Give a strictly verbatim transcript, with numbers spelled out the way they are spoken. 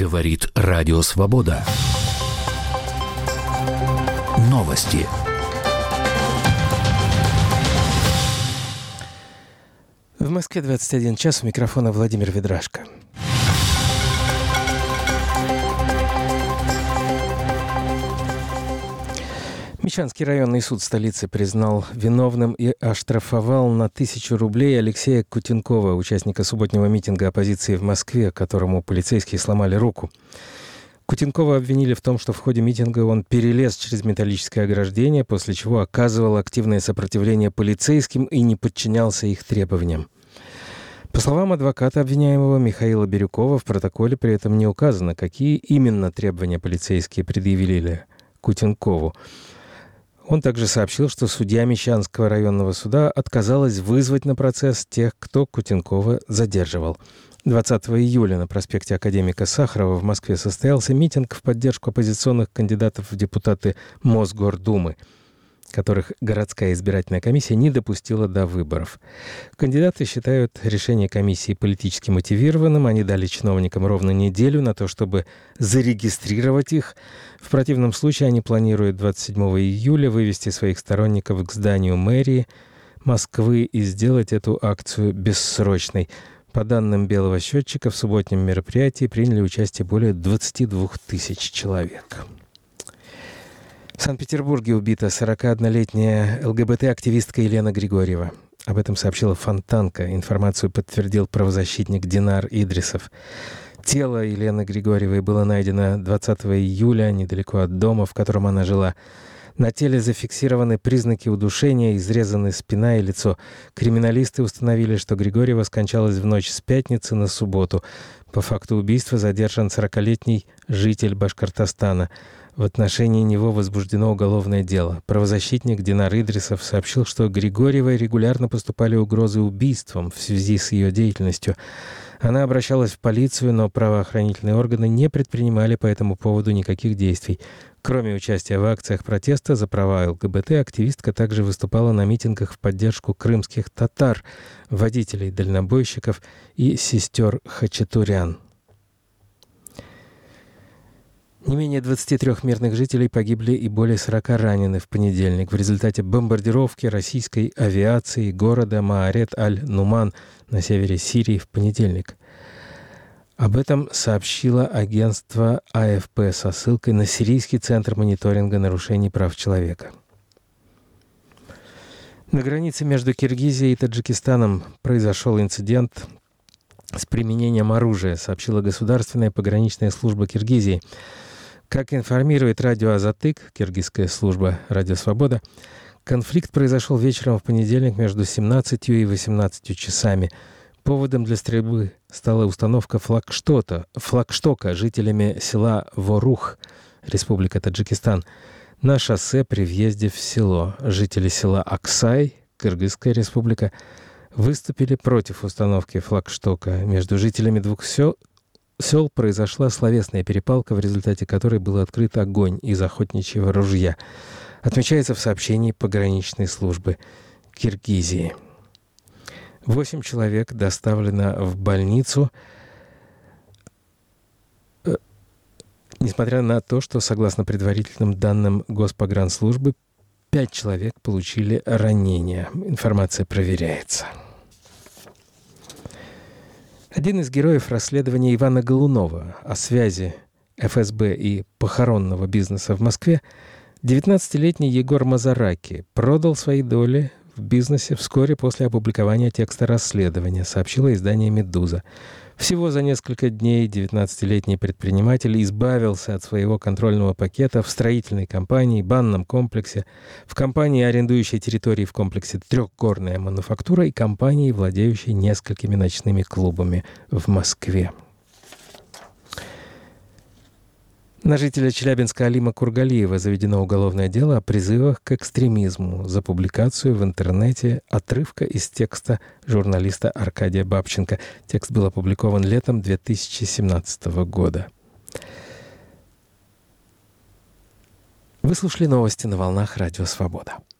Говорит Радио Свобода. Новости. В Москве двадцать один час, у микрофона Владимир Ведрашко. Мещанский районный суд столицы признал виновным и оштрафовал на тысячу рублей Алексея Кутенкова, участника субботнего митинга оппозиции в Москве, которому полицейские сломали руку. Кутенкова обвинили в том, что в ходе митинга он перелез через металлическое ограждение, после чего оказывал активное сопротивление полицейским и не подчинялся их требованиям. По словам адвоката обвиняемого Михаила Бирюкова, в протоколе при этом не указано, какие именно требования полицейские предъявили Кутенкову. Он также сообщил, что судья Мещанского районного суда отказалась вызвать на процесс тех, кто Кутенкова задерживал. двадцатого июля на проспекте Академика Сахарова в Москве состоялся митинг в поддержку оппозиционных кандидатов в депутаты Мосгордумы, которых городская избирательная комиссия не допустила до выборов. Кандидаты считают решение комиссии политически мотивированным. Они дали чиновникам ровно неделю на то, чтобы зарегистрировать их. В противном случае они планируют двадцать седьмого июля вывести своих сторонников к зданию мэрии Москвы и сделать эту акцию бессрочной. По данным Белого счетчика, в субботнем мероприятии приняли участие более двадцать два тысяч человек. В Санкт-Петербурге убита сорокаоднолетняя ЛГБТ-активистка Елена Григорьева. Об этом сообщила Фонтанка. Информацию подтвердил правозащитник Динар Идрисов. Тело Елены Григорьевой было найдено двадцатого июля недалеко от дома, в котором она жила. На теле зафиксированы признаки удушения, изрезаны спина и лицо. Криминалисты установили, что Григорьева скончалась в ночь с пятницы на субботу. По факту убийства задержан сорокалетний житель Башкортостана. В отношении него возбуждено уголовное дело. Правозащитник Динар Идрисов сообщил, что Григорьевой регулярно поступали угрозы убийством в связи с ее деятельностью. Она обращалась в полицию, но правоохранительные органы не предпринимали по этому поводу никаких действий. Кроме участия в акциях протеста за права ЛГБТ, активистка также выступала на митингах в поддержку крымских татар, водителей дальнобойщиков и сестер хачатурян. Не менее двадцати трёх мирных жителей погибли и более сорока ранены в понедельник в результате бомбардировки российской авиации города Маарет-аль-Нуман на севере Сирии в понедельник. Об этом сообщило агентство АФП со ссылкой на Сирийский центр мониторинга нарушений прав человека. На границе между Киргизией и Таджикистаном произошел инцидент с применением оружия, сообщила Государственная пограничная служба Киргизии. Как информирует радио «Азатык», киргизская служба «Радио Свобода», конфликт произошел вечером в понедельник между семнадцатью и восемнадцатью часами. Поводом для стрельбы стала установка флагштока, флагштока жителями села Ворух, Республика Таджикистан, на шоссе при въезде в село. Жители села Аксай, Кыргызская республика, выступили против установки флагштока. Между жителями двух сел, сел произошла словесная перепалка, в результате которой был открыт огонь из охотничьего ружья. Отмечается в сообщении пограничной службы Киргизии. Восемь человек доставлено в больницу, несмотря на то, что, согласно предварительным данным Госпогранслужбы, пять человек получили ранения. Информация проверяется. Один из героев расследования Ивана Голунова о связи эф эс бэ и похоронного бизнеса в Москве, девятнадцатилетний Егор Мазараки, продал свои доли в бизнесе вскоре после опубликования текста расследования, сообщило издание «Медуза». Всего за несколько дней девятнадцатилетний предприниматель избавился от своего контрольного пакета в строительной компании, банном комплексе, в компании, арендующей территории в комплексе «Трехгорная мануфактура» и компании, владеющей несколькими ночными клубами в Москве. На жителя Челябинска Алима Кургалиева заведено уголовное дело о призывах к экстремизму за публикацию в интернете отрывка из текста журналиста Аркадия Бабченко. Текст был опубликован летом две тысячи семнадцатого года. Вы слушали новости на волнах Радио Свобода.